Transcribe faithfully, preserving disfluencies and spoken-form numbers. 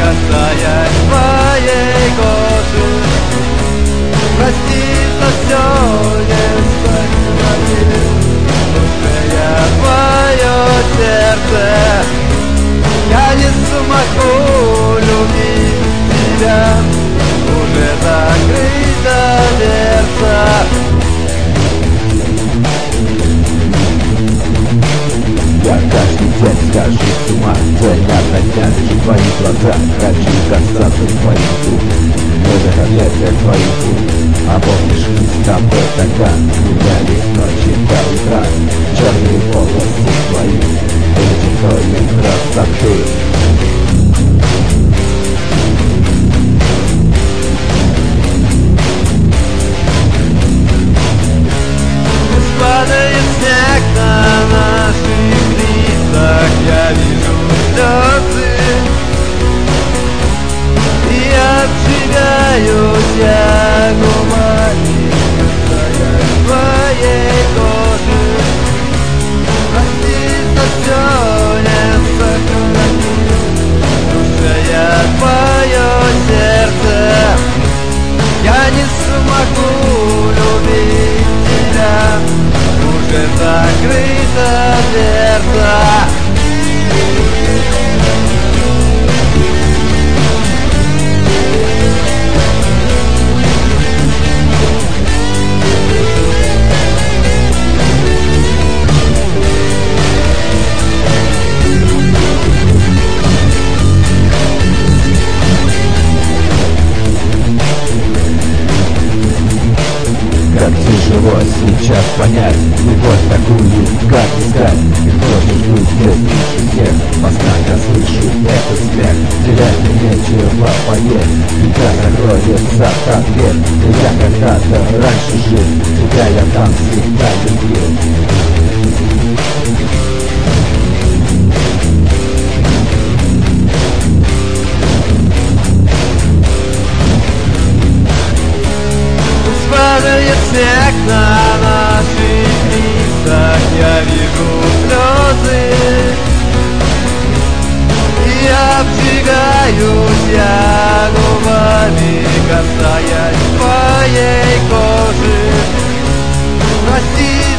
касаясь твоей кожи. Прости за все, не сохранил в душе я твое сердце. Я не смогу любить тебя, уже закрыта дверца. Я каждый день схожу с ума, ценя поднять твои глаза. Хочу касаться твоих рук, лежать объятия твоих рук. А помнишь, мы с тобой тогда гуляли с ночи до утра. Черные волосы твои, ледяной красоты. Падает снег на наших лицах, я вижу слезы, и обжигаюсь я губами, касаясь твоей кожи. Прости за все, не сохранил в душе я твое сердце. Я не смогу любить тебя, уже закрыта дверца. Как тяжело сейчас понять любовь такую, как искать. И хочешь быть здесь лучше всех, во снах я слышу этот смех. Терять мне нечего поесть, тебя закроется ответ. И я когда-то раньше жил, тебя я там всегда любил. Падает снег на наших лицах, я вижу слезы, и обжигаюсь я губами, касаясь твоей кожи. Прости